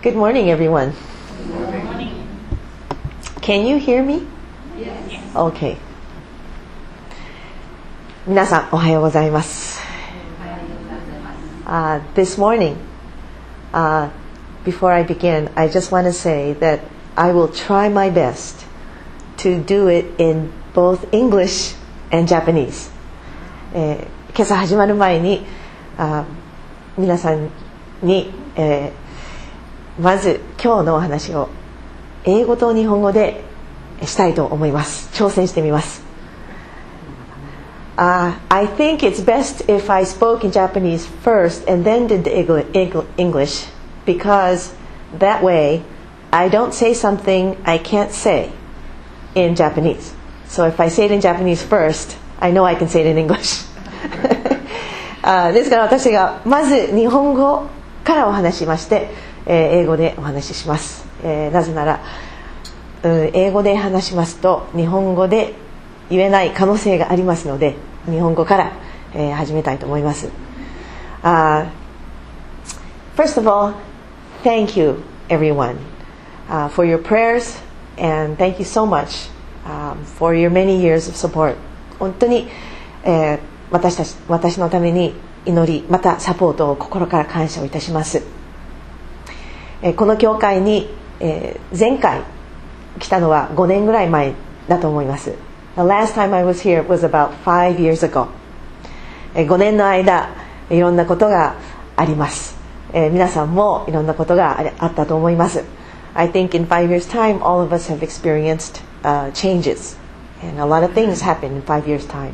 Good morning, everyone. Good morning. Can you hear me? Yes. Okay. 皆さんおはようございます。This morning, before I begin, I just want to say that I will try my best to do it in both English and Japanese. 今朝始まる前に皆さんに、まず今日のお話を英語と日本語でしたいと思います。挑戦してみます。I think it's best if I spoke in Japanese first and then did the English, because that way I don't say something I can't say in Japanese. So if I say it in Japanese first, I know I can say it in English. ですから私がまず日本語からお話しまして、英語でお話しします。なぜなら、英語で話しますと日本語で言えない可能性がありますので、日本語から、始めたいと思います。First of all, thank you everyone, for your prayers, and thank you so much, for your many years of support. 本当に、私のために祈り、またサポートを心から感謝をいたします。この教会に、前回来たのは5年ぐらい前だと思います。The last time I was here was about 5 years ago. 5年の間いろんなことがあります。皆さんもいろんなことがあったと思います。I think in 5 years time all of us have experienced changes, and a lot of things happen in 5 years time.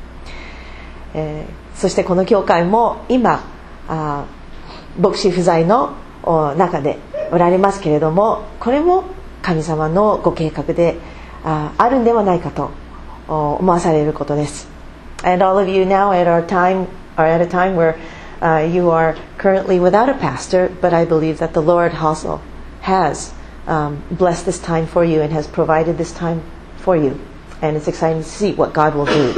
そしてこの教会も今牧師不在の中でおられますけれども、これも神様のご計画であるんではないかと思わされることです。And all of you now at a time where you are currently without a pastor, but I believe that the Lord also has blessed this time for you and has provided this time for you, and it's exciting to see what God will do.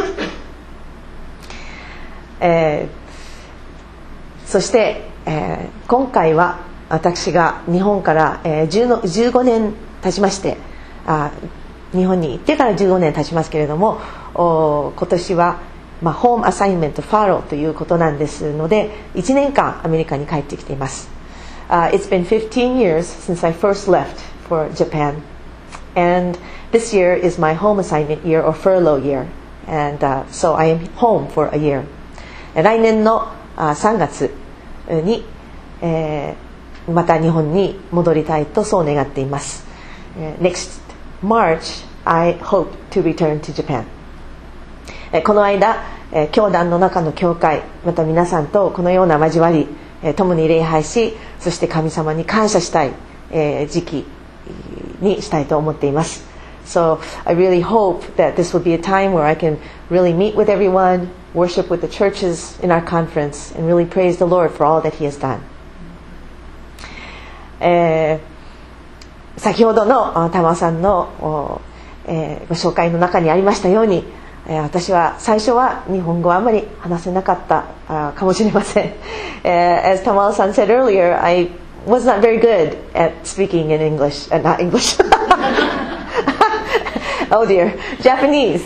そして、今回は私が日本から、15年経ちまして、日本に行ってから15年経ちますけれども、今年は、ホームアサインメントファローということなんですので、1年間アメリカに帰ってきています。It's been 15 years since I first left for Japan, and this year is my home assignment year or furlough year, and so I am home for a year. 来年の3月に、また日本に戻りたいとそう願っています。Next March, I hope to return to Japan. この間、教団の中の教会、また皆さんとこのような交わり、共に礼拝し、そして神様に感謝したい、時期にしたいと思っています。So I really hope that this will be a time where I can really meet with everyone, worship with the churches in our conference, and really praise the Lord for all that He has done. 先ほどの玉尾さんの、ご紹介の中にありましたように、私は最初は日本語はあまり話せなかったかもしれません。As Tamao-san said earlier, I was not very good at speaking in English, not English. Oh dear, Japanese.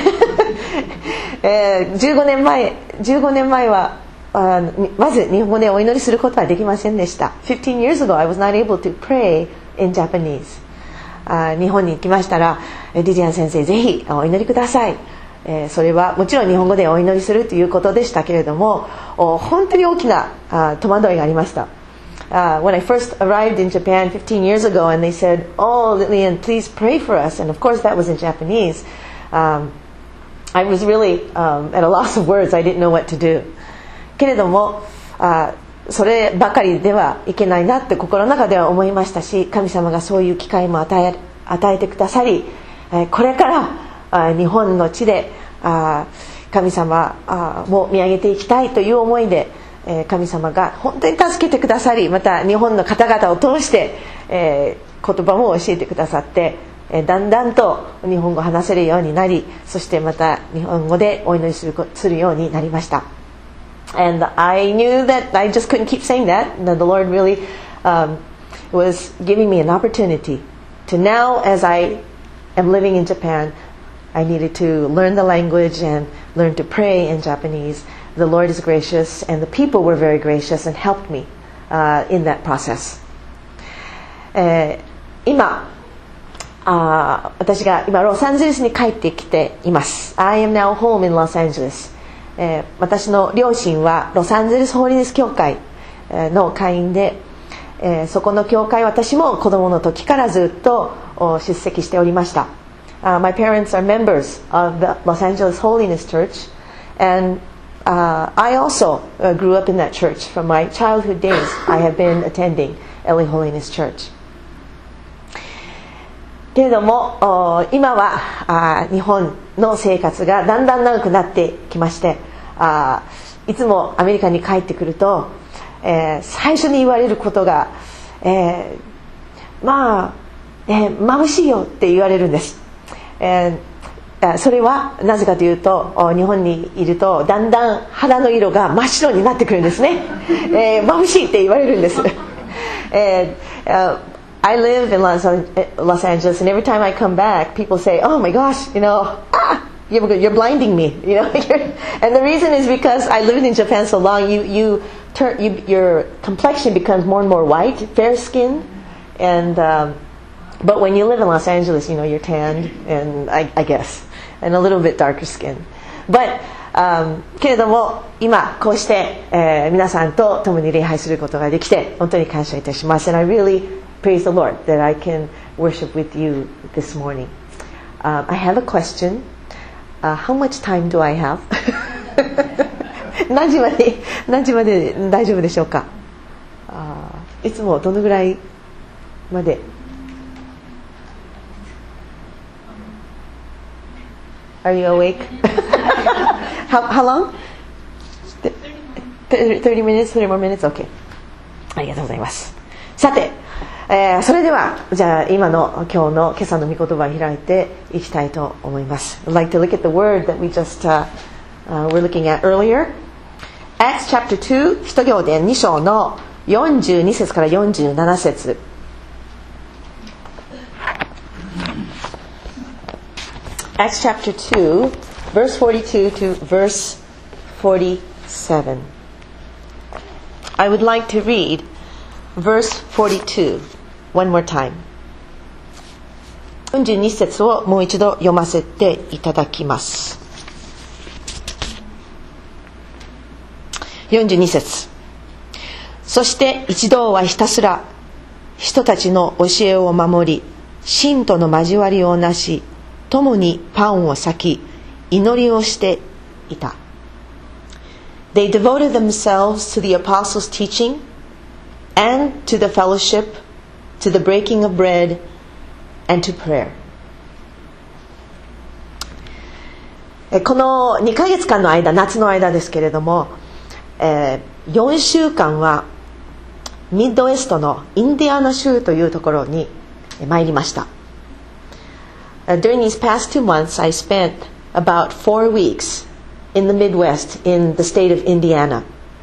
15年前はまず日本語でお祈りすることはできませんでした。15 years ago, I was not able to pray in Japanese. 日本に行きましたら、リディアン先生ぜひお祈りください。それはもちろん日本語でお祈りするということでしたけれども、本当に大きな戸惑いがありました。When I first arrived in Japan 15 years ago, and they said, "Oh, Lillian, please pray for us," and of course that was in Japanese. I was really at a loss of words. I didn't know what to do. けれども、そればかりではいけないなって心の中では思いましたし、神様がそういう機会も与えてくださり、これから日本の地で神様を見上げていきたいという思いで、神様が本当に助けてくださり、また日本の方々を通して、言葉も教えてくださって、だんだんと日本語を話せるようになり、そしてまた日本語でお祈りするようになりました。And I knew that I just couldn't keep saying that. The Lord really It was giving me an opportunity to now, as I am living in Japan, I needed to learn the language and learn to pray in Japanese. The Lord is gracious, and the people were very gracious and helped me in that process. 私が今ロサンゼルスに帰ってきています。I am now home in Los Angeles. 私の両親はロサンゼルスホーリネス教会の会員で、そこの教会私も子供の時からずっと出席しておりました。My parents are members of the Los Angeles Holiness Church, and I also grew up in that church. From my childhood days, I have been attending LA Holiness Church. けれども今は日本の生活がだんだん長くなってきまして、いつもアメリカに帰ってくると、最初に言われることが、眩しいよって言われるんです。それはなぜかというと、日本にいるとだんだん肌の色が真っ白になってくるんですね。眩しいって言われるんです。I live in Los Angeles, and every time I come back, people say, "Oh my gosh, you're blinding me." And the reason is because I lived in Japan so long. Your complexion becomes more and more white, fair skin, and but when you live in Los Angeles, you're tanned, and I guess, and a little bit darker skin. But けれども今こうして、皆さんと共に礼拝することができて本当に感謝いたします。And I really praise the Lord that I can worship with you this morning. I have a question. How much time do I have? 何時まで大丈夫でしょうか。いつもどのぐらいまで。Are you awake? How long? 30 minutes? 30 more minutes? Okay. ありがとうございます。さて、それではじゃあ今朝の御言葉を開いていきたいと思います。I'd like to look at the word that we just were looking at earlier. Acts chapter 2, 使徒行伝2章の42節から47節。Acts chapter 2, verse 42 to verse 47. I would like to read verse 42 one more time. 42節をもう一度読ませていただきます。42節。そして一同はひたすら人たちの教えを守り、信徒の交わりをなし、共にパンを裂き、祈りをしていた。They devoted themselves to the apostles' teaching and to the fellowship, to the breaking of bread, and to prayer. この2ヶ月間の間、夏の間ですけれども、4週間はミッドウェストのインディアナ州というところに参りました。During these past 2 months, I spent about 4 weeks in the Midwest, in the state of Indiana.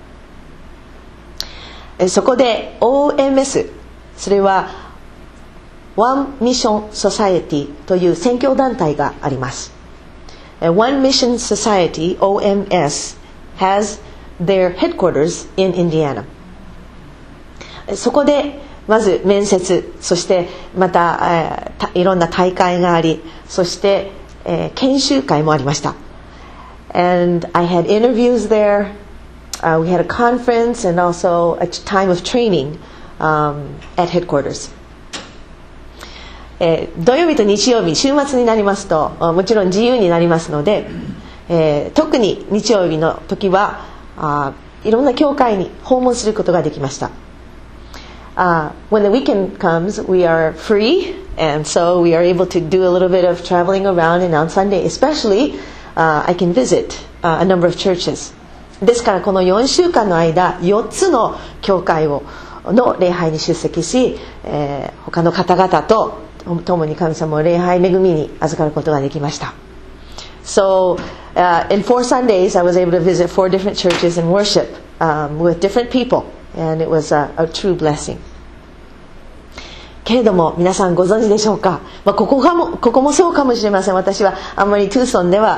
そこで OMS、 それは One Mission Society という宣教団体があります。One Mission Society, OMS, has their headquarters in Indiana. そこでまず面接、そしてまた、いろんな大会があり、そして、研修会もありました。And I had interviews there. We had a conference and also a time of training at headquarters. 土曜日と日曜日、週末になりますともちろん自由になりますので、特に日曜日の時はいろんな教会に訪問することができました。When the weekend comes, we are free, and so we are able to do a little bit of traveling around, and on Sunday especially, I can visit a number of churches. ですからこの4週間の間、4つの教会の礼拝に出席し、他の方々と共に神様を礼拝恵みに預かることができました。So, in 4 Sundays, I was able to visit 4 different churches and worship with different people, and it was a true blessing. けれども皆さんご存知でしょうか、ここもそうかもしれません。私はあんまりトゥーソンでは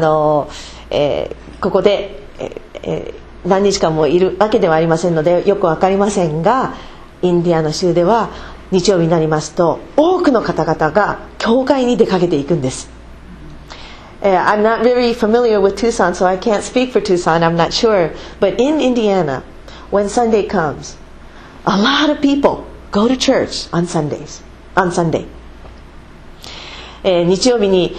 ここで、何日間もいるわけではありませんのでよくわかりませんが、インディアナ州では日曜日になりますと多くの方々が教会に出かけていくんです。I'm not very familiar with Tucson, so I can't speak for Tucson. I'm not sure. But in Indiana, when Sunday comes, a lot of people go to church on Sunday. 日曜日に、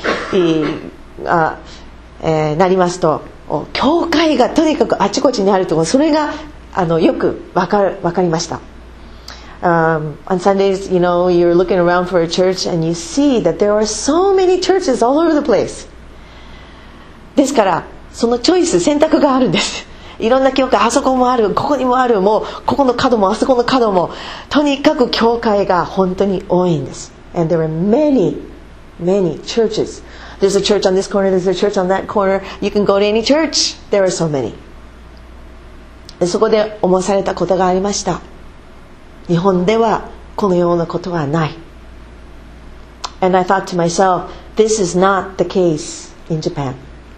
なりますと、教会がとにかくあちこちにあるところ、それがよくわかりました。On Sundays, you're looking around for a church and you see that there are so many churches all over the place. ですからそのチョイス、選択があるんです。いろんな教会、あそこもある、ここにもある、もうここの角もあそこの角も、とにかく教会が本当に多いんです。And there are many churches. There's a church on this corner, there's a church on that corner. You can go to any church. There are so many. でそこで思わされたことがありました。日本ではこのようなことはない。And I thought to myself, this is not the case in Japan.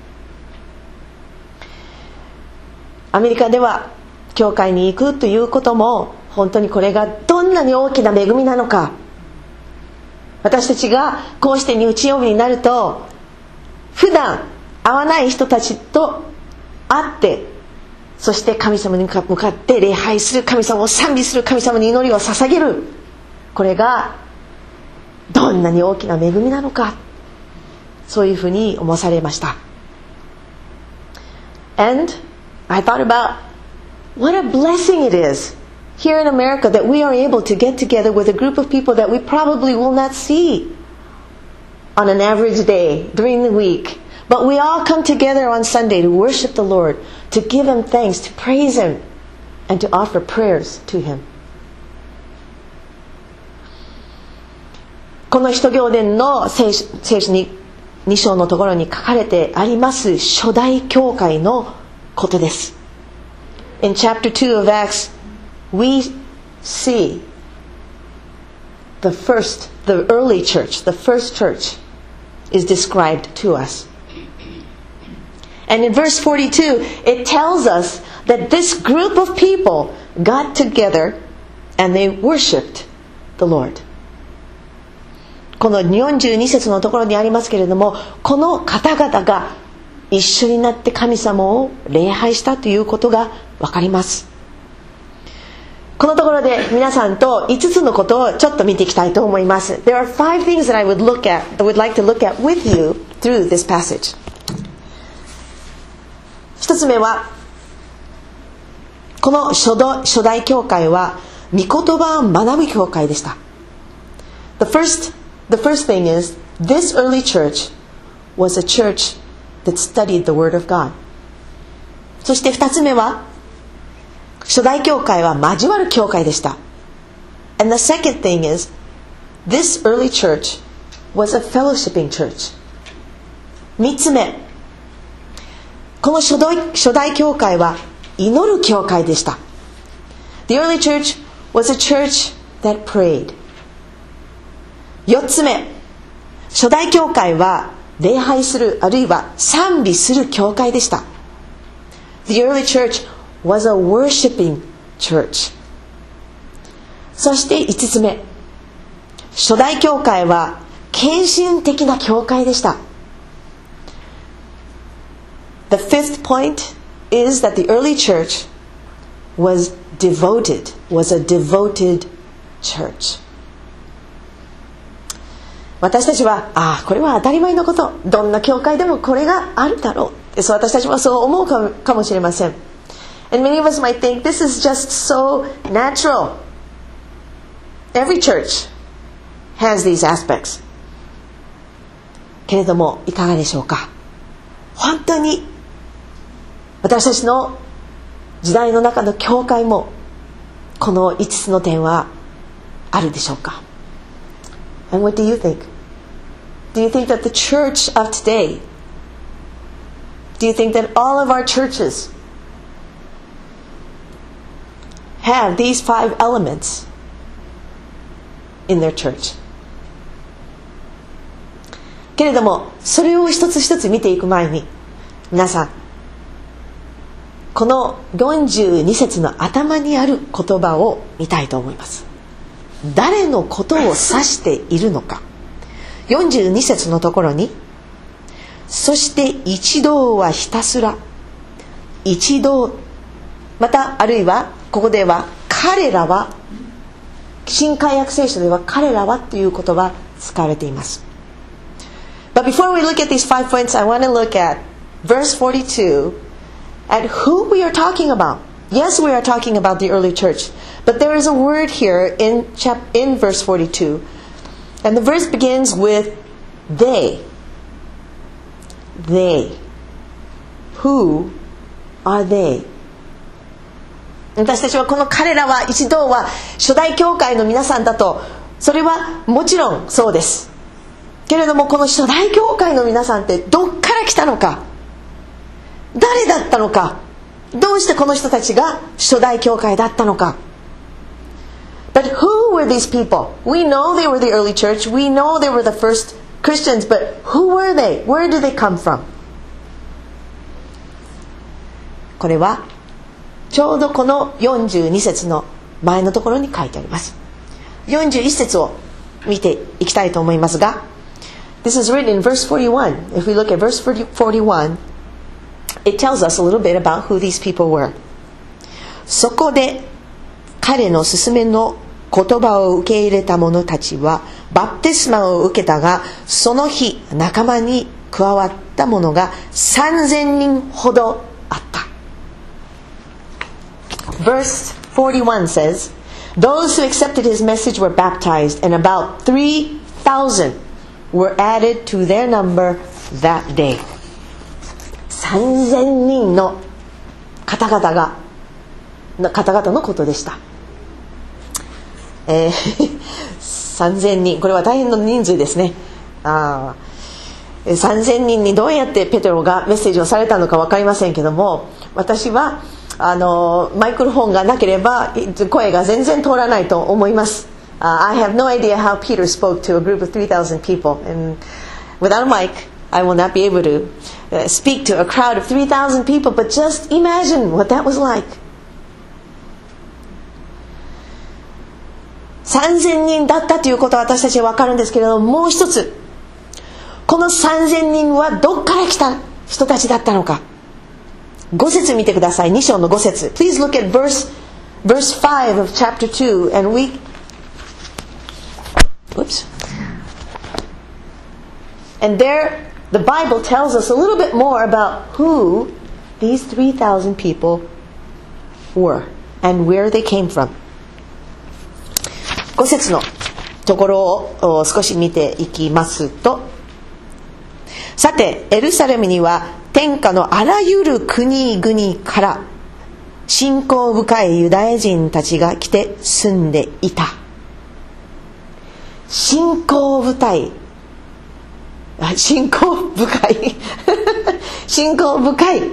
アメリカでは教会に行くということも本当にこれがどんなに大きな恵みなのか。私たちがこうして日曜日になると普段会わない人たちと会って、そして神様に向かって礼拝する、神様を賛美する、神様に祈りを捧げる、これがどんなに大きな恵みなのか、そういうふうに思わされました。 And I thought about what a blessing it is here in America that we are able to get together with a group of people that we probably will not see on an average day during the week. But we all come together on Sunday to worship the Lord, to give Him thanks, to praise Him, and to offer prayers to Him. この使徒行伝の聖書に2章のところに書かれてあります初代教会のことです。In chapter 2 of Acts, we see the early church, the first church is described to us. And in verse 42, it tells us that this group of people got together and they worshipped the Lord. この42節のところにありますけれども、この方々が一緒になって神様を礼拝したということがわかります。このところで皆さんと5つのことをちょっと見ていきたいと思います。There are 5 things that I would like to look at with you through this passage. 一つ目は、この初代教会は御言葉を学ぶ教会でした。The first thing is, this early church was a church that studied the Word of God. そして二つ目は、初代教会は交わる教会でした。And the second thing is, this early church was a fellowshipping church. 三つ目、この初代教会は祈る教会でした。The early church was a church that prayed. 四つ目、初代教会は礼拝する、あるいは賛美する教会でした。The early church was a worshiping church. そして5つ目、初代教会は献身的な教会でした。The fifth point is that the early church was a devoted church. 私たちは、これは当たり前のこと、どんな教会でもこれがあるだろう、そう私たちはそう思うかもしれません。And many of us might think this is just so natural. Every church has these aspects. けれどもいかがでしょうか。本当に私たちの時代の中の教会もこの5つの点はあるでしょうか。And what do you think? Do you think that the church of today, do you think that all of our churches have these 5 elements in their church。 けれどもそれを一つ一つ見ていく前に、皆さんこの42節の頭にある言葉を見たいと思います。誰のことを指しているのか。42節のところに、そして一同はひたすら、一同、またあるいはここでは彼らは、新海訳聖書では彼らはという言葉使われています。 But before we look at these 5 points, I want to look at verse 42 at who we are talking about. Yes, we are talking about the early church, but there is a word here in verse 42, and the verse begins with they. They. Who are they? 私たちはこの彼らは、一同は初代教会の皆さんだと、それはもちろんそうですけれども、この初代教会の皆さんってどっから来たのか、誰だったのか、どうしてこの人たちが初代教会だったのか。 But who were these people? We know they were the early church. We know they were the first Christians, but who were they? Where did they come from? これはちょうどこの42節の前のところに書いてあります。41節を見ていきたいと思いますが、 This is written in verse 41. If we look at verse 41, it tells us a little bit about who these people were. そこで彼の勧めの言葉を受け入れた者たちはバプテスマを受けたが、その日仲間に加わった者が3000人ほどあった。 Verse 41 says, Those who accepted his message were baptized, and about 3,000 were added to their number that day. 3000人の方々のことでした。3000人、これは大変な人数ですね。3000人にどうやってペテロがメッセージをされたのか分かりませんけども、私はマイクロフォンがなければ声が全然通らないと思います。I have no idea how Peter spoke to a group of 3,000 people, and without a mic I will not be able to speak to a crowd of 3,000 people, but just imagine what that was like. 3000人だったということは私たちは分かるんですけれども、もう一つ、この3000人はどっから来た人たちだったのか。5節見てください。2章の5節。 Please look at verse 5 of chapter 2 and and there the Bible tells us a little bit more about who these 3,000 people were and where they came from. 5節のところを少し見ていきますと、さてエルサレムには天下のあらゆる国々から信仰深いユダヤ人たちが来て住んでいた。信仰深い信仰深い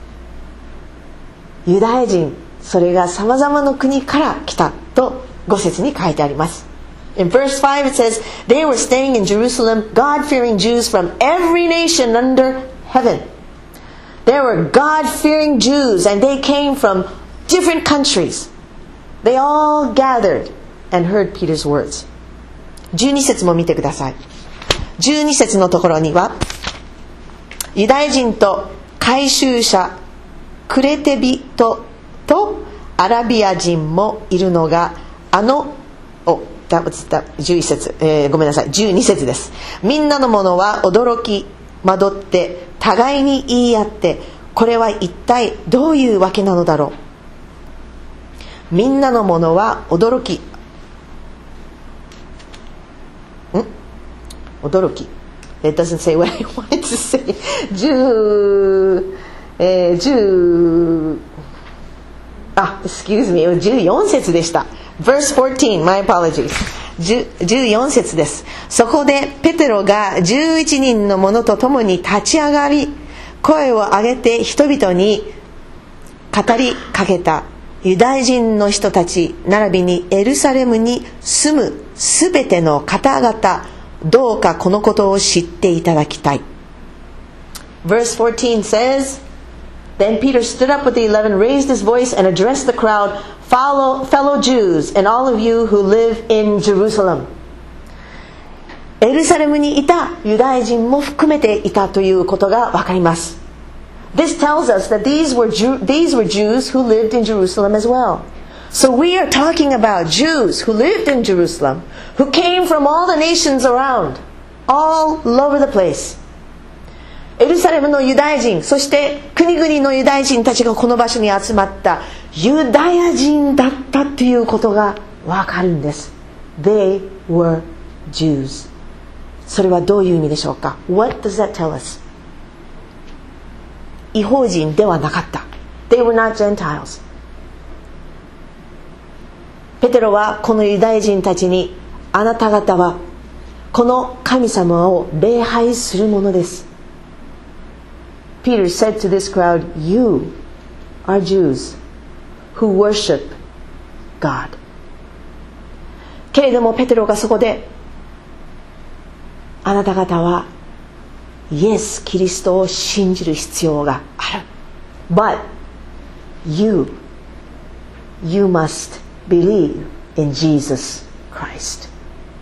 ユダヤ人、それがさまざまな国から来たと5節に書いてあります。 In verse 5 it says, They were staying in Jerusalem, God-fearing Jews from every nation under heaven. There were God-fearing Jews, and they came from different countries. They all gathered and heard Peter's words. 12節も見てください。12節のところには、ユダヤ人と回収者、クレテ人とアラビア人もいるのが、11節、ごめんなさい、12節です。みんなの者は驚き惑って互いに言い合って、これは一体どういうわけなのだろう。みんなの者は驚き It doesn't say what I wanted to say. 14節でした。Verse 14, my apologies. 14節です。そこでペテロが11人の者と共に立ち上がり、声を上げて人々に語りかけた。 ユダヤ人の人たち並びにエルサレムに住むすべての方々、どうかこのことを知っていただきたい。 Verse 14 says, Then Peter stood up with the 11, raised his voice and addressed the crowd, fellow Jews and all of you who live in Jerusalem. エルサレムにいたユダヤ人も含めていたということがわかります。This tells us that these were Jews who lived in Jerusalem as well. So we are talking about Jews who lived in Jerusalem, who came from all the nations around, all over the place. エルサレムのユダヤ人、そして国々のユダヤ人たちがこの場所に集まったユダヤ人だったということがわかるんです。They were Jews. それはどういう意味でしょうか？ What does that tell us? 異邦人ではなかった。They were not Gentiles. ペテロはこのユダヤ人たちに、あなた方はこの神様を礼拝するものです。Peter said to this crowd, You are Jews who worship God. けれどもペテロがそこで、あなた方はイエス・キリストを信じる必要がある。But you must believe in Jesus Christ.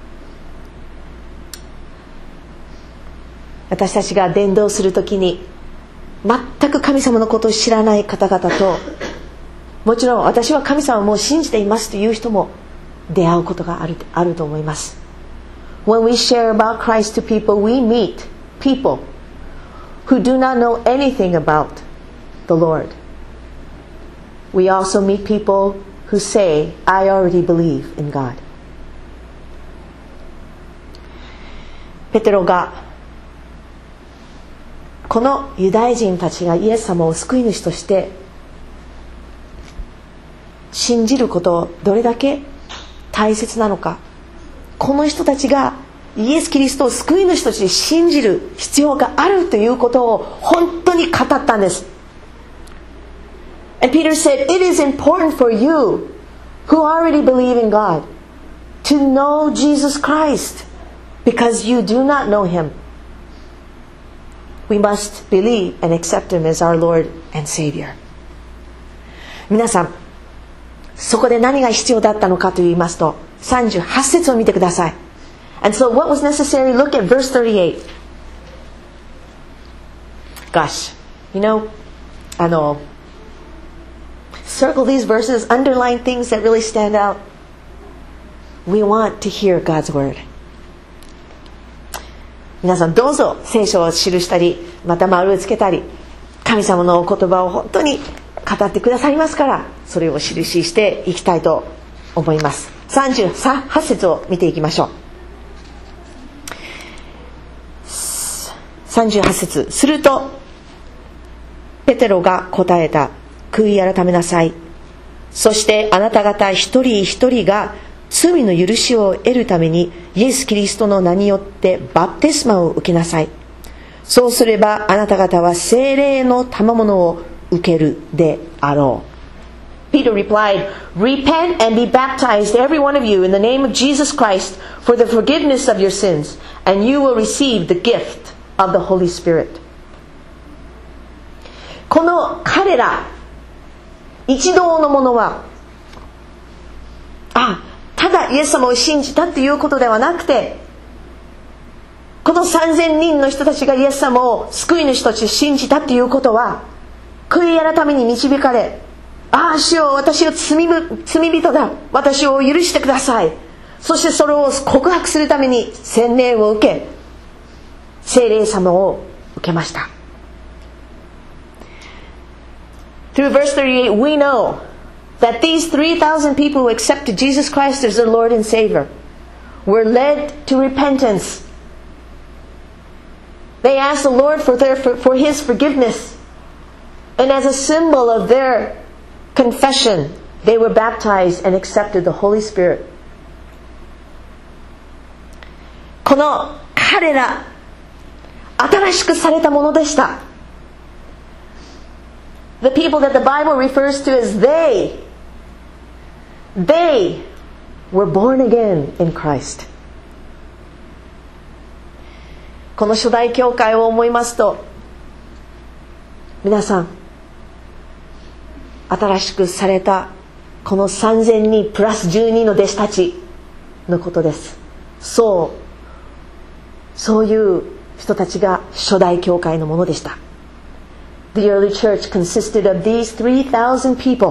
私たちが伝道するときに、全く神様のことを知らない方々と、もちろん私は神様をもう信じていますという人も出会うことがあると思います。When we share about Christ to people, we meet people who do not know anything about the Lord. We also meet people who say, I already believe in God. ペテロがこのユダヤ人たちがイエス様を救い主として信じることをどれだけ大切なのか、この人たちがイエス・キリストを救い主として信じる必要があるということを本当に語ったんです。 And Peter said, It is important for you who already believe in God to know Jesus Christ because you do not know Him. We must believe and accept Him as our Lord and Savior. 皆さん、そこで何が必要だったのかと言いますと、38節を見てください。And so what was necessary? Look at verse 38. Gosh, circle these verses, underline things that really stand out. We want to hear God's word. 皆さんどうぞ聖書を記したり、また丸をつけたり、神様のお言葉を本当に語ってくださいますから、それを印していきたいと思います。38節を見ていきましょう。38節。するとペテロが答えた。悔い改めなさい。そしてあなた方一人一人が罪の許しを得るためにイエス・キリストの名によってバプテスマを受けなさい。そうすればあなた方は聖霊の賜物を受けるであろう。Peter replied, Repent and be baptized, every one of you, in the name of Jesus Christ, for the forgiveness of your sins, and you will receive the gift of the Holy Spirit. この彼ら一同の者は、ただイエス様を信じたということではなくて、この3000人の人たちがイエス様を救い主として信じたということは、悔い改めに導かれ、主よ、私は罪人だ、私を許してください。そしてそれを告白するために洗礼を受け、聖霊様を受けました。Through verse 38, we know that these 3,000 people who accepted Jesus Christ as their Lord and Savior were led to repentance. They asked the Lord for His forgiveness. And as a symbol of their confession, they were baptized and accepted the Holy Spirit. この彼ら、新しくされたものでした。The people that the Bible refers to as they They were born again in Christ. この初代教会を思いますと、皆さん、新しくされたこの3000人プラス12の弟子たちのことです。そういう人たちが初代教会のものでした。The early church consisted of these 3,000 people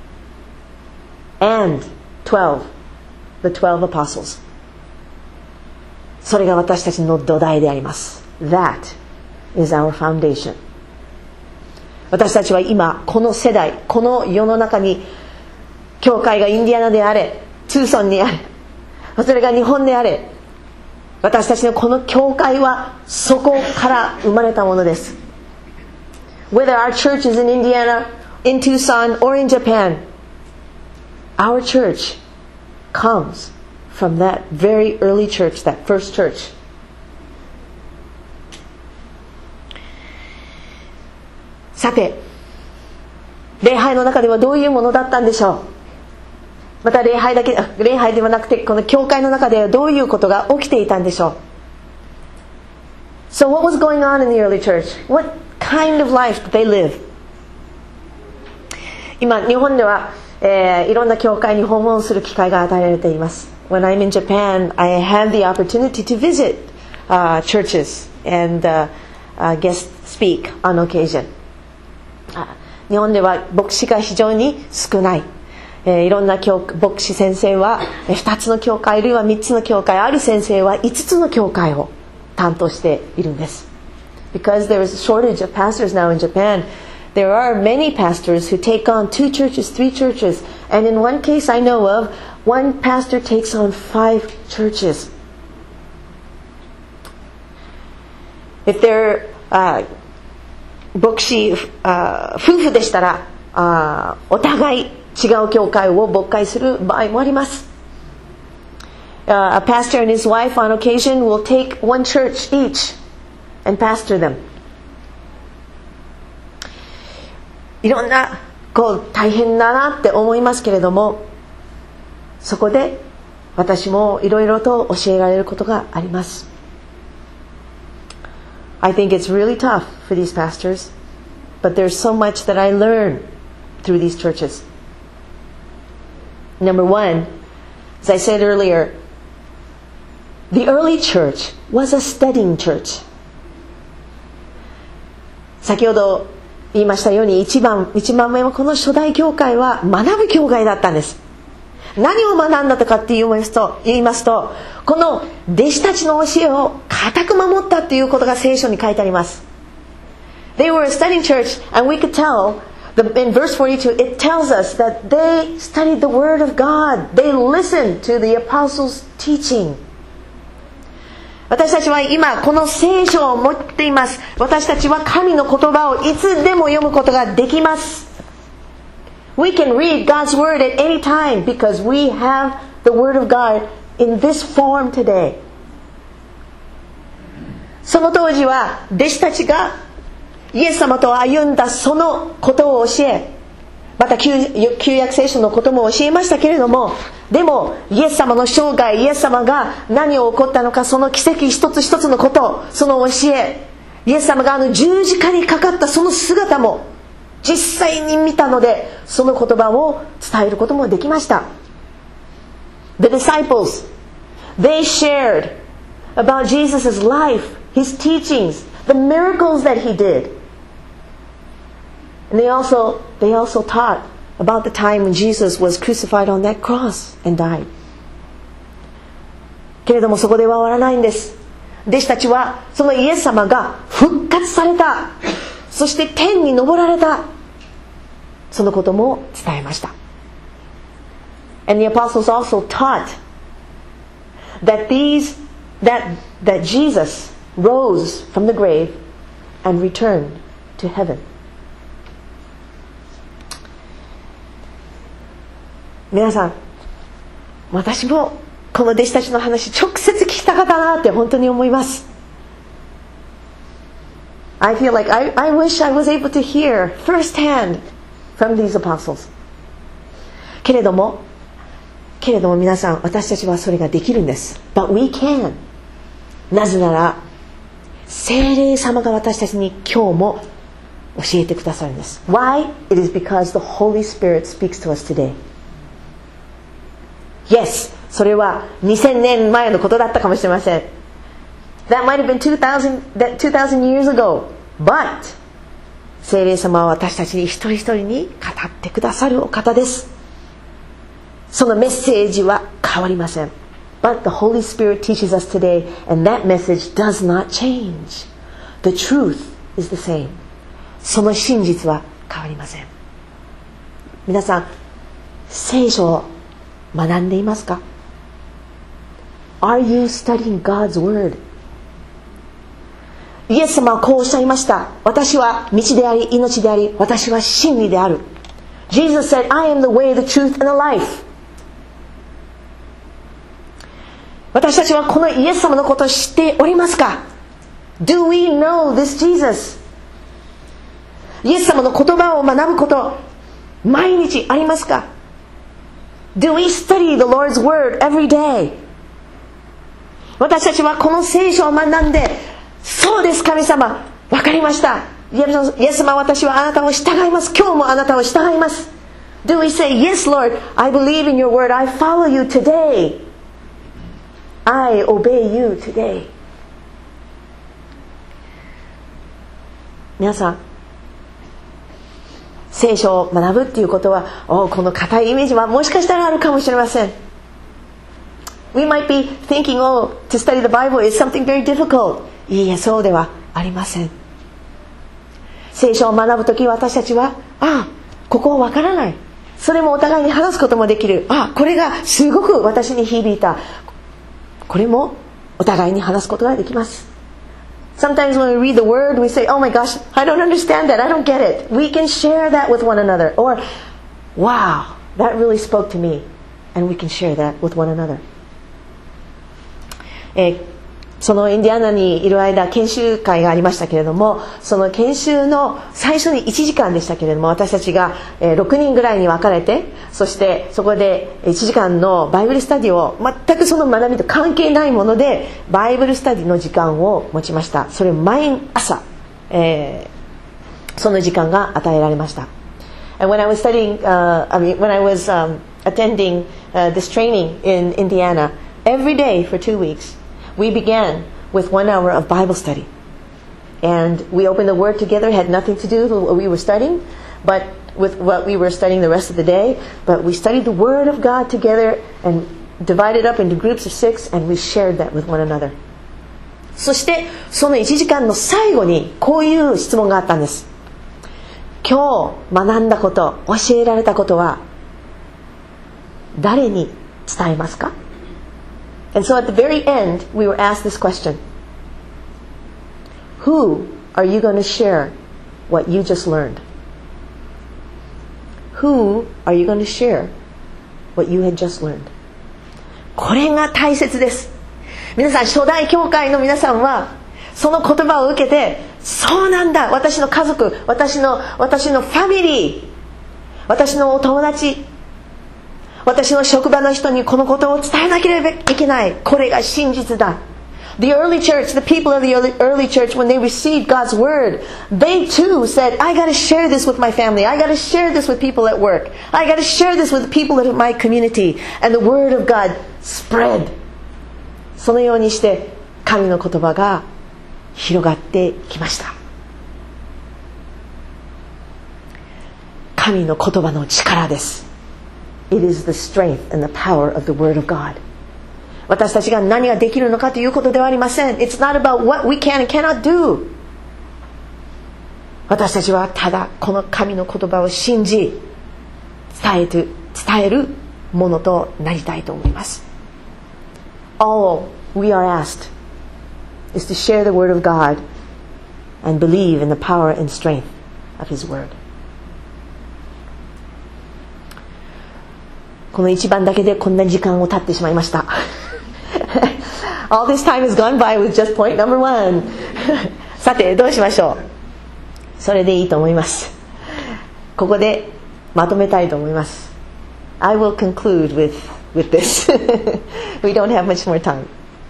and 12, the 12 apostles. それが私たちの土台であります。That is our foundation. 私たちは今この世代、この世の中に教会がインディアナであれ、ツーソンにあれ、それが日本であれ、私たちのこの教会はそこから生まれたものです。Whether our church is in Indiana, in Tucson, or in Japan, our church comes from that very early church, that first church. さて、礼拝の中ではどういうものだったんでしょう。また礼拝ではなくて、この教会の中ではどういうことが起きていたんでしょう。So what was going on in the early church? What kind of life did they live? 今日本では、いろんな教会に訪問する機会が与えられています。When I'm in Japan, I have the opportunity to visit churches and guest speak on occasion. 日本では牧師が非常に少ない。いろんな牧師先生は2つの教会あるいは3つの教会、ある先生は5つの教会を担当しているんです。Because there is a shortage of pastors now in Japan, there are many pastors who take on 2 churches, 3 churches, and in one case I know of, one pastor takes on 5 churches. If they're 牧師、夫婦でしたらお互い違う教会を牧会する場合もあります。A pastor and his wife on occasion will take one church each and pastor them. いろんな大変だなって思いますけれども、そこで私もいろいろと教えられることがあります。I think it's really tough for these pastors, but there's so much that I learn through these churches. Number one, as I said earlier, the early church was a studying church. 先ほど言いましたように一番目はこの初代教会は学ぶ教会だったんです。何を学んだかって言いますと、この弟子たちの教えを固く守ったということが聖書に書いてあります。They were a studying church, and we could tell in verse 42, it tells us that they studied the Word of God. They listened to the apostles' teaching. 私たちは今この聖書を持っています。私たちは神の言葉をいつでも読むことができます。We can read God's Word at any time because we have the Word of God in this form today. その当時は弟子たちがイエス様と歩んだそのことを教え、また旧約聖書のことも教えましたけれども、でもイエス様の生涯、イエス様が何を起こったのか、その奇跡一つ一つのこと、その教え、イエス様が十字架にかかったその姿も実際に見たので、その言葉を伝えることもできました。The disciples, they shared about Jesus' life, His teachings, the miracles that He did. And they also taught about the time when Jesus was crucified on that cross and died. けれどもそこでは終わらないんです。弟子たちはそのイエス様が復活された、そして天に昇られた、そのことも伝えました。And the apostles also taught that Jesus rose from the grave and returned to heaven. 皆さん、私もこの弟子たちの話直接聞きたかったなって本当に思います。I feel like I wish I was able to hear firsthand from these apostles. けれどもけれども皆さん、私たちはそれができるんです。 But we can。 なぜなら聖霊様が私たちに今日も教えてくださるんです。 Why? It is because the Holy Spirit speaks to us today. Yes、 それは2000年前のことだったかもしれません。 That might have been 2000 years ago. But 聖霊様は私たちに一人一人に語ってくださるお方です。そのメッセージは変わりません。 But the Holy Spirit teaches us today, and that message does not change. The truth is the same. その真実は変わりません。皆さん、聖書を学んでいますか？ Are you studying God's Word? イエス様はこうおっしゃいました。私は道であり命であり、私は真理である。 Jesus said, I am the way, the truth, and the life. 私たちはこのイエス様のことを知っておりますか？ Do we know this Jesus? イエス様の言葉を学ぶこと毎日ありますか？ Do we study the Lord's Word every day? 私たちはこの聖書を学んで、そうです神様、わかりました、イエス様私はあなたを従います、今日もあなたを従います。 Do we say, Yes Lord, I believe in your word, I follow you today, I obey you today? 皆さん、聖書を学ぶっていうことは、この固いイメージはもしかしたらあるかもしれません。 We might be thinking, to study the Bible is something very difficult. いいえ、そうではありません。聖書を学ぶとき私たちは、ここわからない、それもお互いに話すこともできる、これがすごく私に響いた、これもお互いに話すことができます。Sometimes when we read the word, we say, oh my gosh, I don't understand that, I don't get it. We can share that with one another. Or, wow, that really spoke to me. And we can share that with one another. そのインディアナにいる間、研修会がありましたけれども、その研修の最初に1時間でしたけれども、私たちが6人ぐらいに分かれて、そしてそこで1時間のバイブルスタディを全くその学びと関係ないものでバイブルスタディの時間を持ちました。それ毎朝、その時間が与えられました。And when I was studying, when I was attending this training in Indiana, every day for 2 weeks, we began with 1 hour of Bible study. And we opened the Word together. It had nothing to do with what we were studying, but with what we were studying the rest of the day. But we studied the Word of God together and divided up into groups of 6, and we shared that with one another. そしてその1時間の最後にこういう質問があったんです。今日学んだこと、教えられたことは誰に伝えますか？ And so at the very end, we were asked this question. Who are you going to share what you just learned? Who are you going to share what you had just learned? これが大切です。皆さん、初代教会の皆さんはその言葉を受けて、そうなんだ、私の家族、私のファミリー、私のお友達、私の職場の人にこのことを伝えなければいけない。これが真実だ。The early church, the people of the early church, when they received God's word, they too said, I got to share this with my family. I got to share this with people at work. I got to share this with people in my community. And the word of God spread. そのようにして神の言葉が広がってきました。神の言葉の力です。It is the strength and the power of the word of God. 私たちが何ができるのかということではありません。It's not about what we can and cannot do. 私たちはただこの神の言葉を信じ、伝えるものとなりたいと思います。All we are asked is to share the word of God and believe in the power and strength of His word. この一番だけでこんな時間を経ってしまいました。All this time has gone by with just point number 1. さてどうしましょう。それでいいと思います。ここでまとめたいと思います。I will conclude with with this. We don't have much more time.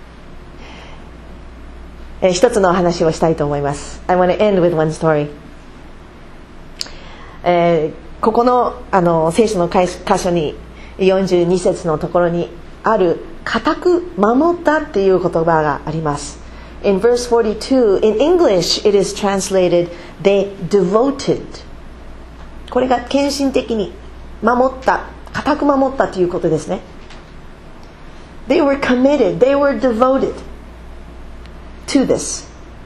一つの話をしたいと思います。I want to end with one story. ここの、聖書の箇所に42節のところにある固く守ったっていう言葉があります。In verse 42, in English it is translated, they devoted. これが献身的に守った、固く守ったということですね。They were committed, they were devoted to this.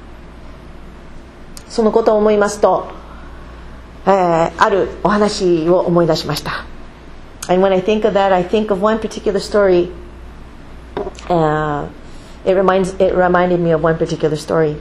そのことを思いますと、あるお話を思い出しました。And when I think of that, I think of one particular story. It reminded me of one particular story.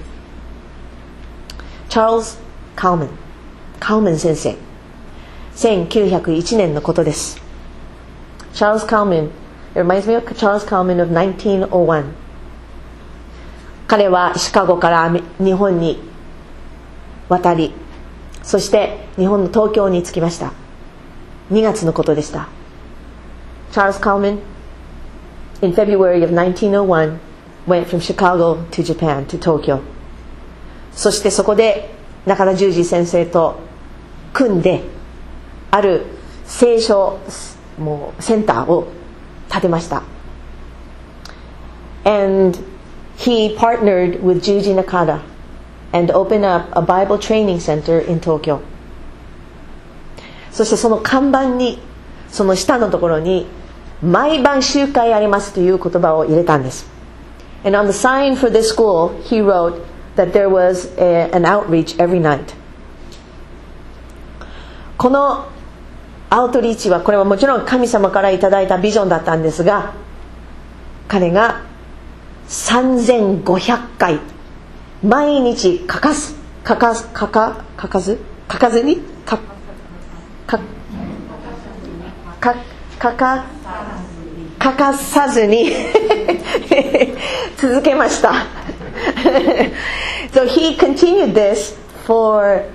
Charles Kalman 先生。1901年のことです。Charles Kalman, it reminds me of Charles Kalman of 1901. 彼はシカゴから日本に渡り、そして日本の東京に着きました。2月のことでした。Charles Kalman, in February of 1901, went from Chicago to Japan, to Tokyo. そしてそこで中田十二先生と組んで、ある聖書センターを建てました。And he partnered with Juji Nakada and opened up a Bible training center in Tokyo. そしてその看板に、その下のところに毎晩集会ありますという言葉を入れたんです。And on the sign for this school, he wrote that there was an outreach every night. このアウトリーチは、これはもちろん神様からいただいたビジョンだったんですが、彼が3500回毎日欠かずに続けました。So he continued this for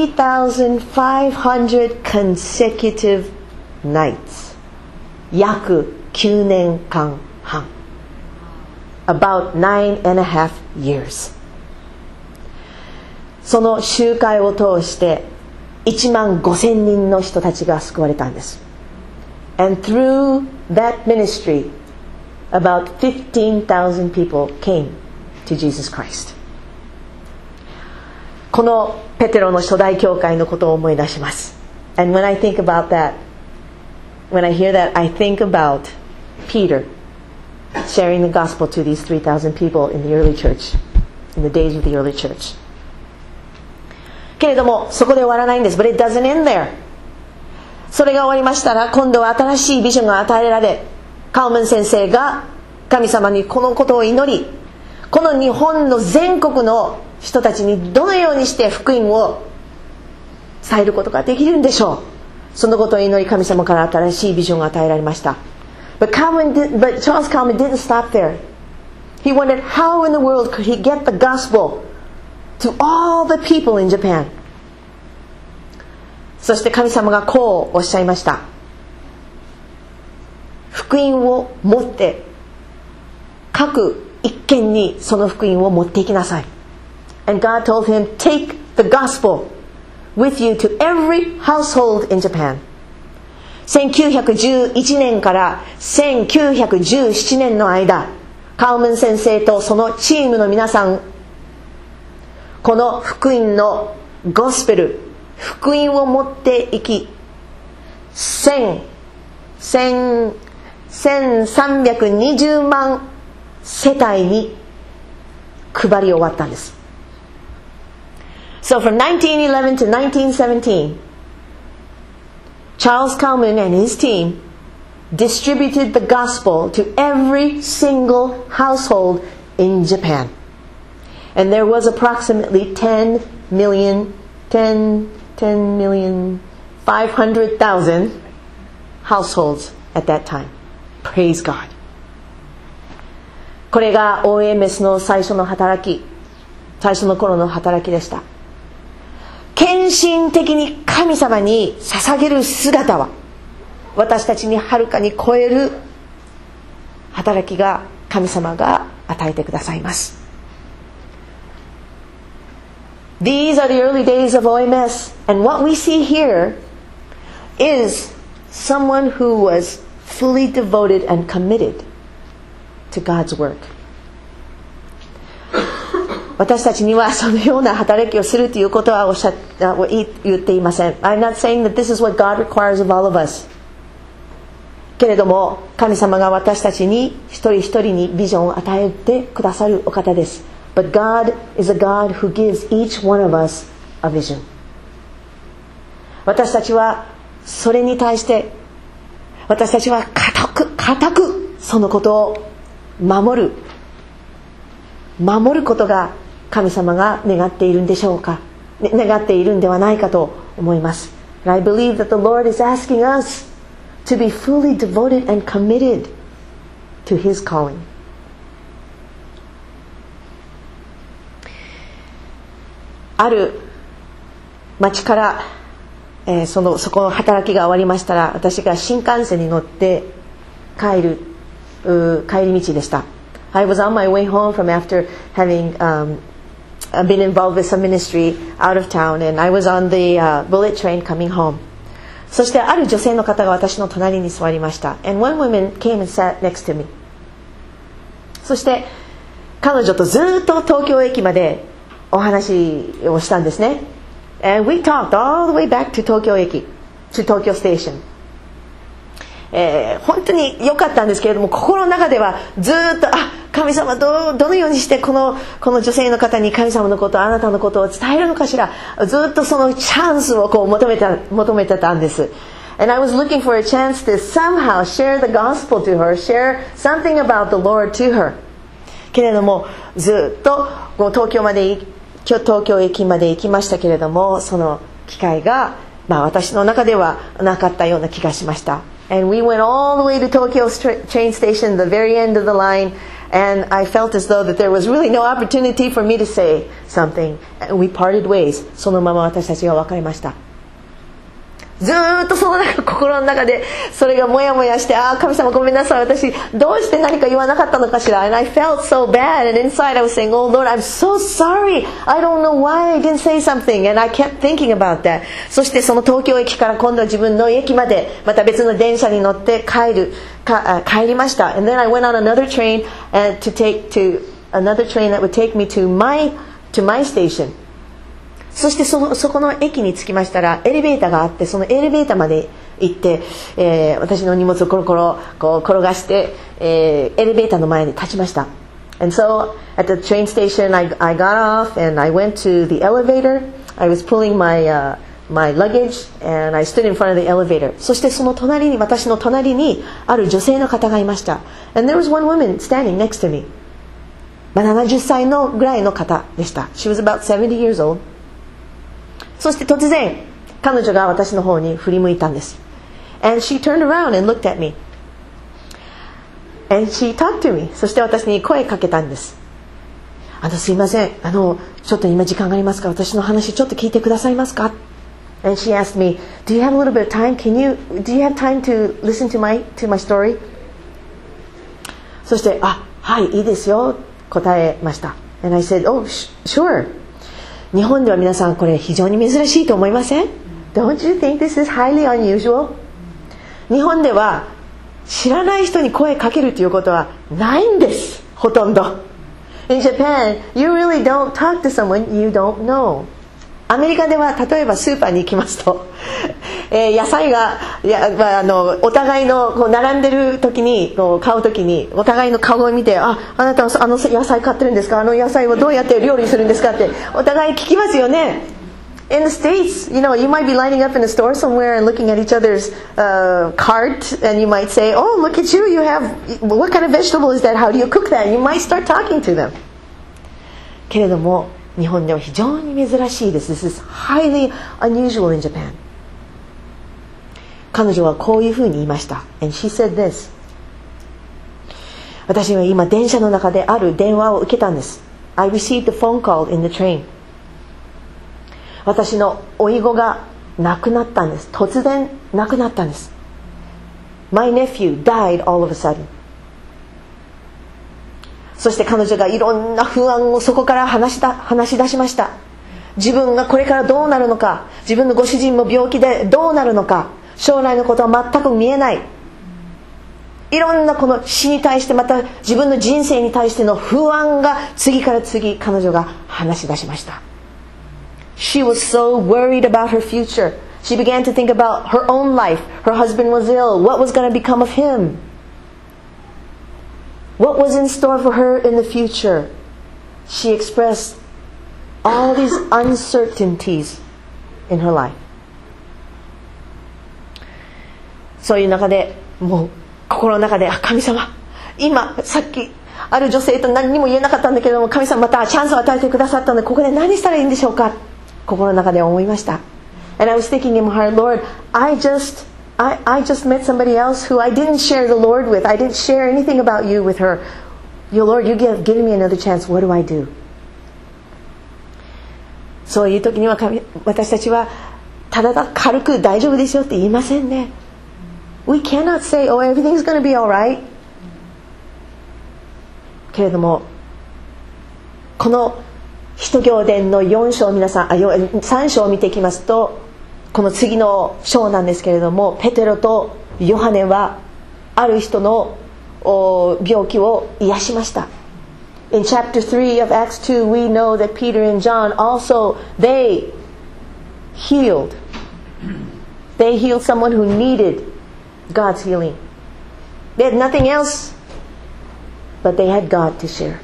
3,500 consecutive nights. 約9年間半。About 9.5 years. その集会を通して15,000人の人たちが救われたんです。And through that ministry, about 15,000 people came to Jesus Christ. このペテロの初代教会のことを思い出します。And when I think about that, when I hear that, I think about Peter sharing the gospel to these 3,000 people in the early church, in the days of the early church. けれども、そこで終わらないんです。But it doesn't end there. それが終わりましたら、今度は新しいビジョンが与えられ、カウマン先生が神様にこのことを祈り、この日本の全国の人たちにどのようにして福音を伝えることができるんでしょう。そのことを祈り、神様から新しいビジョンが与えられました。But Charles Kalman didn't stop there. He wondered how in the world could he get the gospel to all the people in Japan. そして神様がこうおっしゃいました。福音を持って各一軒にその福音を持っていきなさい。And God told him, take the gospel with you to every household in Japan. 1911年から1917年の間、カウマン先生とそのチームの皆さん、この福音のゴスペル、福音を持っていき、1320万世帯に配り終わったんです。So from 1911 to 1917, Charles Kalman and his team distributed the gospel to every single household in Japan. And there was approximately 10,500,000 households at that time. Praise God. これが OMS の最初の働き、最初の頃の働きでした。献身的に神様に捧げる姿は私たちにはるかに超える働きが神様が与えてくださいます。These are the early days of OMS, and what we see here is someone who was fully devoted and committed to God's work. 私たちにはそのような働きをするということは言っていません。I'm not saying that this is what God requires of all of us. けれども神様が私たちに一人一人にビジョンを与えてくださるお方です。But God is a God who gives each one of us a vision. 私たちはそれに対して私たちは固くそのことを守ることが神様が願っているんでしょうか、願っているんではないかと思います。And I believe that the Lord is asking us to be fully devoted and committed to His calling. ある町から、そこの働きが終わりましたら、私が新幹線に乗って帰り道でした。I was on my way home from after having been involved with some ministry out of town, and I was on the bullet train coming home. そしてある女性の方が私の隣に座りました。And one woman came and sat next to me. そして彼女とずっと東京駅までお話をしたんですね。And we talked all the way back to 東京駅、to Tokyo Station. 本当に良かったんですけれども、心の中ではずっと神様どのようにしてこの女性の方に神様のこと、あなたのことを伝えるのかしら、ずっとそのチャンスを求めてたんです。And I was looking for a chance to somehow share the gospel to her, share something about the Lord to her. けれどもずっと東京駅まで行きましたけれども、その機会が私の中ではなかったような気がしました。And we went all the way to Tokyo train station, the very end of the line, and I felt as though that there was really no opportunity for me to say something. And we parted ways. そのまま私たちが別れました。ずっとその心の中でそれがもやもやして、神様ごめんなさい、私どうして何か言わなかったのかしら。And I felt so bad, and inside I was saying, Oh Lord, I'm so sorry. I don't know why I didn't say something. And I kept thinking about that. そしてその東京駅から今度は自分の駅までまた別の電車に乗って帰りました。And then I went on another train to another train that would take me to my station. そしてそこの駅に着きましたらエレベーターがあって、そのエレベーターまで行って、私の荷物をコロコロ転がして、エレベーターの前に立ちました。And so at the train station I got off and I went to the elevator. I was pulling my luggage and I stood in front of the elevator. そしてその私の隣にある女性の方がいました。And there was one woman standing next to me. 70歳のぐらいの方でした。She was about 70 years old. そして突然彼女が私の方に振り向いたんです。And she turned around and looked at me. And she talked to me. そして私に声かけたんです。すいません、ちょっと今時間がありますか、私の話ちょっと聞いてくださいますか。And she asked me, Do you have a little bit of time? Do you have time to listen to my story? そしてはい、いいですよ、答えました。And I said, Oh, sure. 日本では皆さんこれ非常に珍しいと思いません？ Don't you think this is highly unusual? 日本では知らない人に声かけるということはないんです、ほとんど。In Japan, you really don't talk to someone you don't know. アメリカでは例えばスーパーに行きますと、野菜がお互いの並んでる時に買う時にお互いの顔を見て、あなたは野菜買ってるんですか、あの野菜をどうやって料理するんですかってお互い聞きますよね。In the States, you might be lining up in a store somewhere and looking at each other's cart, and you might say, "Oh, look at you! You have what kind of vegetable is that? How do you cook that?" And you might start talking to them. けれども日本では非常に珍しいです。This is highly unusual in Japan. 彼女はこういうふうに言いました。And she said this. 私は今電車の中である電話を受けたんです。I received a phone call in the train. 私の甥子が亡くなったんです。突然亡くなったんです。My nephew died all of a sudden. そして彼女がいろんな不安をそこから話し出しました。自分がこれからどうなるのか、自分のご主人も病気でどうなるのか、将来のことは全く見えない、いろんなこの死に対して、また自分の人生に対しての不安が次から次彼女が話し出しました。 She was so worried about her future. She began to think about her own life. Her husband was ill. What was going to become of him? What was in store for her in the future? She expressed all these uncertainties in her life. そういう中でもう心の中で、神様、今さっきある女性と何にも言えなかったんだけども、神様またチャンスを与えてくださったので、ここで何したらいいんでしょうか、心の中で思いました。 And I was thinking in my heart, Lord, I just met somebody else who I didn't share the Lord with. I didn't share anything about you with her. Your Lord, you give me another chance. What do I do? そういう時には私たちはただ軽く大丈夫ですよって言いませんね。 We cannot say, oh, everything's going to be alright. けれども、この使徒行伝の4章、皆さん3章を見ていきますと、この次の章なんですけれども、ペテロとヨハネはある人の病気を癒しました。 In chapter 3 of Acts 2, we know that Peter and John also, they healed someone who needed God's healing. They had nothing else, but they had God to share.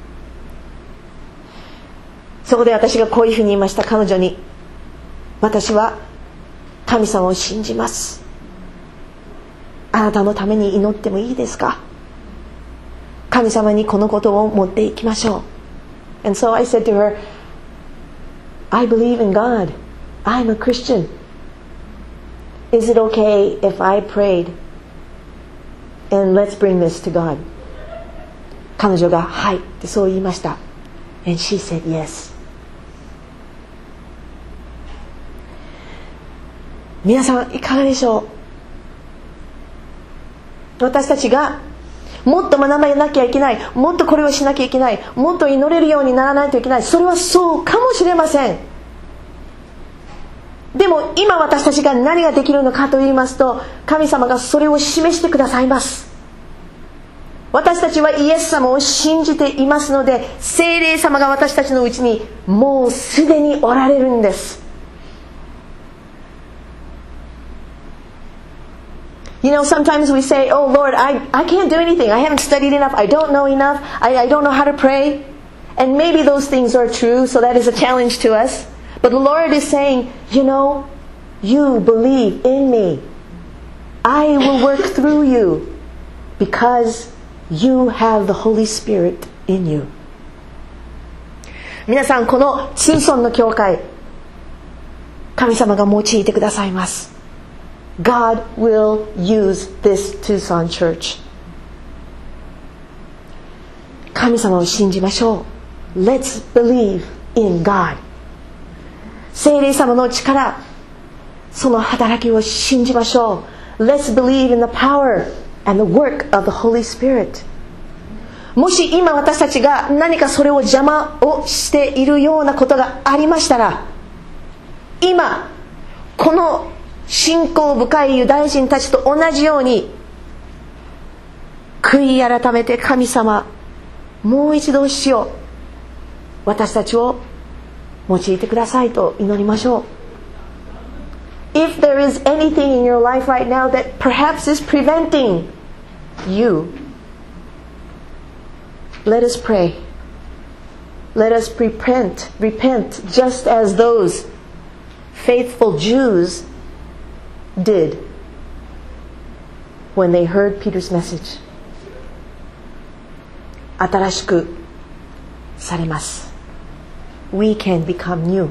そこで私がこういうふうに言いました。彼女に、私は神様を信じます。あなたのために祈ってもいいですか。神様にこのことを持っていきましょう。 And so I said to her, I believe in God. I'm a Christian. Is it okay if I prayed? And let's bring this to God. 彼女がはいってそう言いました。 And she said yes. 皆さんいかがでしょう。私たちがもっと学ばなきゃいけない、もっとこれをしなきゃいけない、もっと祈れるようにならないといけない、それはそうかもしれません。でも今私たちが何ができるのかと言いますと、神様がそれを示してくださいます。私たちはイエス様を信じていますので、聖霊様が私たちのうちにもうすでにおられるんです。You know, sometimes we say, oh Lord, I can't do anything. I haven't studied enough. I don't know enough. I don't know how to pray. And maybe those things are true, so that is a challenge to us. But the Lord is saying, you know, you believe in me. I will work through you because you have the Holy Spirit in you. 皆さん、このツーソンの教会、神様が用いてくださいます。God will use this Tucson church. 神様を信じましょう。 Let's believe in God. 聖霊様の力、その働きを信じましょう。 Let's believe in the power and the work of the Holy Spirit. もし今私たちが何かそれを邪魔をしているようなことがありましたら、今この信仰深いユダヤ人たちと同じように悔い改めて、神様もう一度しよう、私たちを用いてくださいと祈りましょう。 If there is anything in your life right now that perhaps is preventing you, let us pray. Let us repent just as those faithful Jews did when they heard Peter's message. 新しくされます。 We can become new.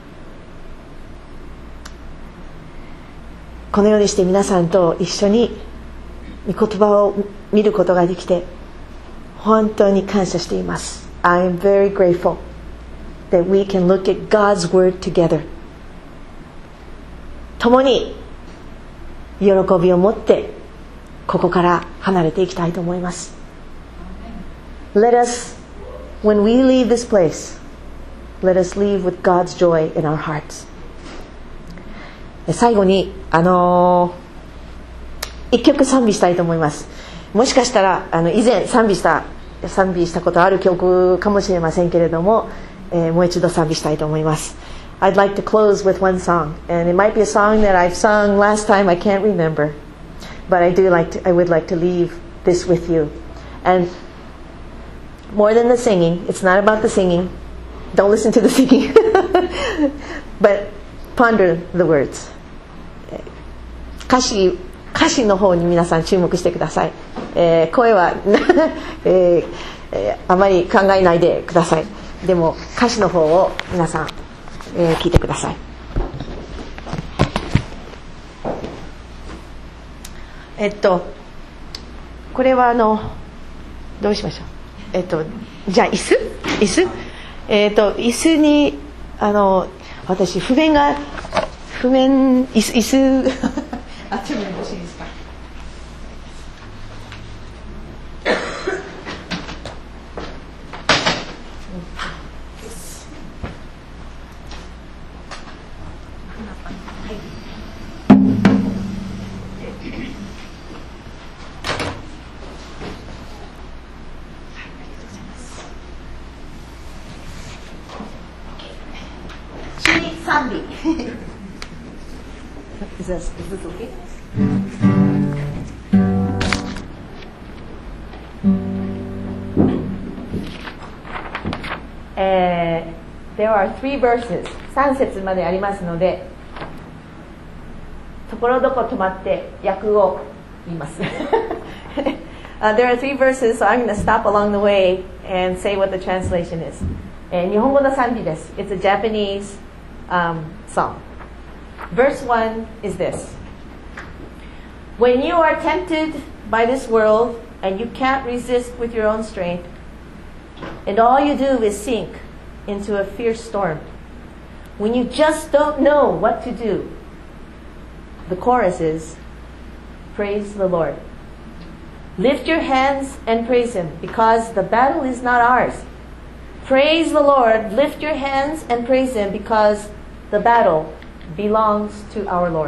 このようにして皆さんと一緒に御言葉を見ることができて本当に感謝しています。 I am very grateful that we can look at God's word together. 共に喜びを持ってここから離れていきたいと思います。 Let us, when we leave this place, let us leave with God's joy in our hearts. 最後に一曲賛美したいと思います。もしかしたら以前賛美したことある曲かもしれませんけれども、もう一度賛美したいと思います。I'd like to close with one song, and it might be a song that I've sung last time, I can't remember, but I would like to leave this with you. And more than the singing, it's not about the singing. Don't listen to the singing, but ponder the words. 歌詞の方に皆さん注目してください。声は、あまり考えないでください。でも歌詞の方を皆さん、聞いてください。これはどうしましょう。じゃあ椅子椅子に私椅子あっちもよろしいですか。賛美Is this okay? There are 3 verses 3節までありますので、ところどこ止まって訳を言います。There are 3 verses, so I'm going to stop along the way and say what the translation is. 日本語の賛美です。It's a Japanese song. Verse 1 is this. When you are tempted by this world and you can't resist with your own strength, and all you do is sink into a fierce storm, when you just don't know what to do, the chorus is, praise the Lord. Lift your hands and praise Him, because the battle is not ours. Praise the Lord. Lift your hands and praise Him, because the battle belongs to our Lord.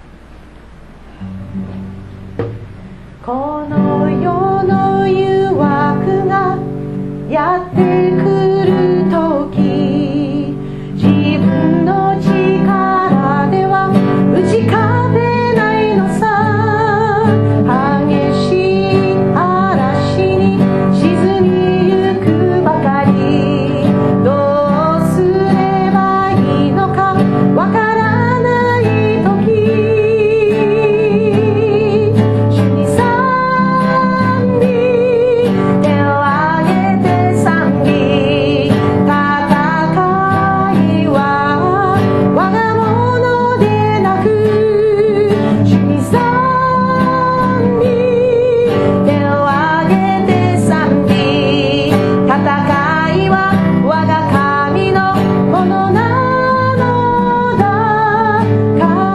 この世の誘惑がやってくるとき、自分の力では打ち勝てないのさ。激しい嵐に沈みゆくばかり。どうすればいいのかわからないとき、主に賛美、手を挙げて賛美。戦いは我がものでなく、主に賛美、手を挙げて賛美。戦いは我が神のものなのだから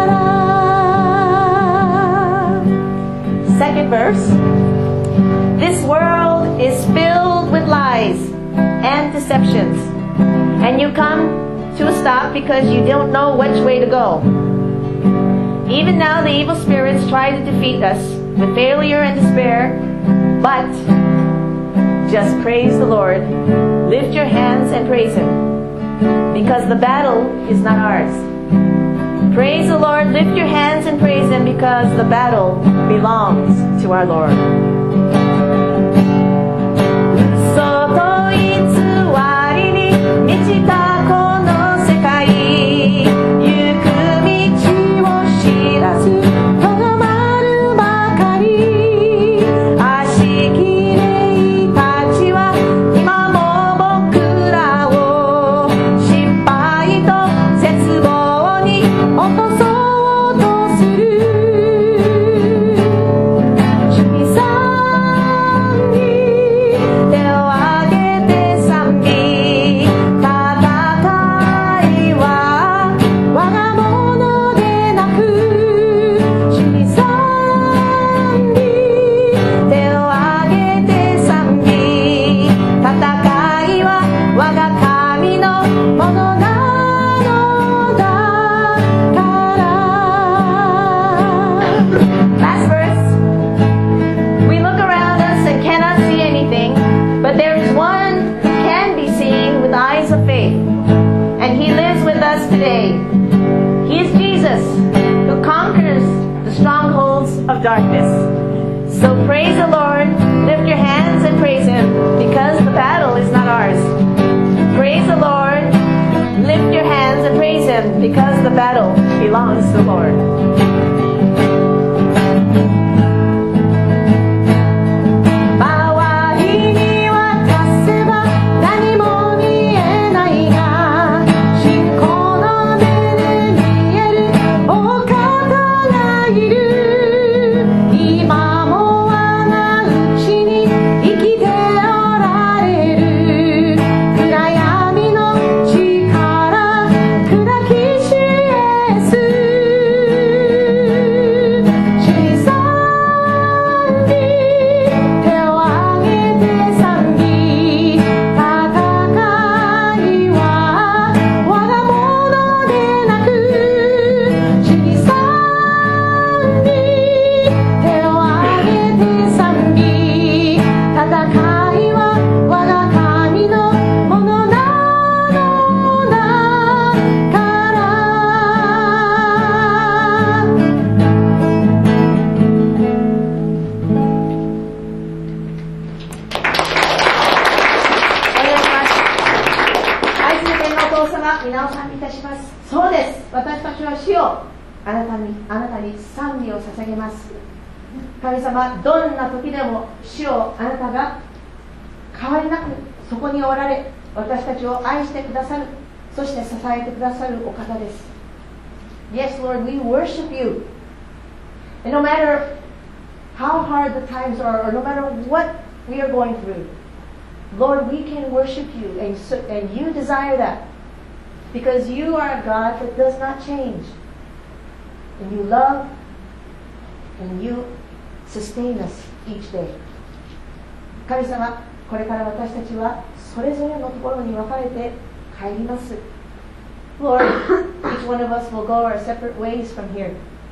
。Second verse. This world is filled with lies and deceptions, and you come to a stop because you don't know which way to go. Even now the evil spirits try to defeat us with failure and despair, but just praise the Lord. Lift your hands and praise Him, because the battle is not ours. Praise the Lord, lift your hands and praise Him, because the battle belongs to our Lord. 嘘と偽りに満ちたこの世界、行く道を知らずとどまるばかり。足きれいたちは今も僕らを失敗と絶望に落とそうとする。主に賛美、手を挙げ of darkness. So praise the Lord, lift your hands and praise Him, because the battle is not ours. Praise the Lord, lift your hands and praise Him, because the battle belongs to the Lord.皆を賛美いたします。そうです。私たちは主よ、あなたに賛美を捧げます。神様、どんな時でも主よ、あなたが変わりなくそこにおられ、私たちを愛してくださる、そして支えてくださるお方です。Yes, Lord, we worship you. And no matter how hard the times are, or no matter what we are going through, Lord, we can worship you, and you desire that. Because you are a God that does not change. And you love and you sustain us each day. 神様、これから私たちはそれぞれのところに分かれて帰ります。Lord, each one of us will go our separate ways from here.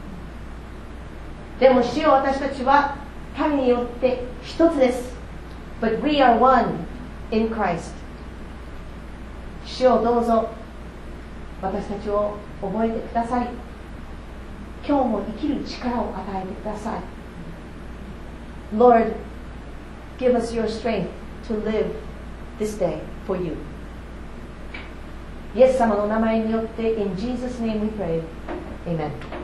でも主よ、私たちは神によって一つです。But we are one in Christ. 主よ、どうぞ私たちを覚えてください。今日も生きる力を与えてください。Lord, give us your strength to live this day for you. イエス様の名前によって In Jesus' name we pray. Amen.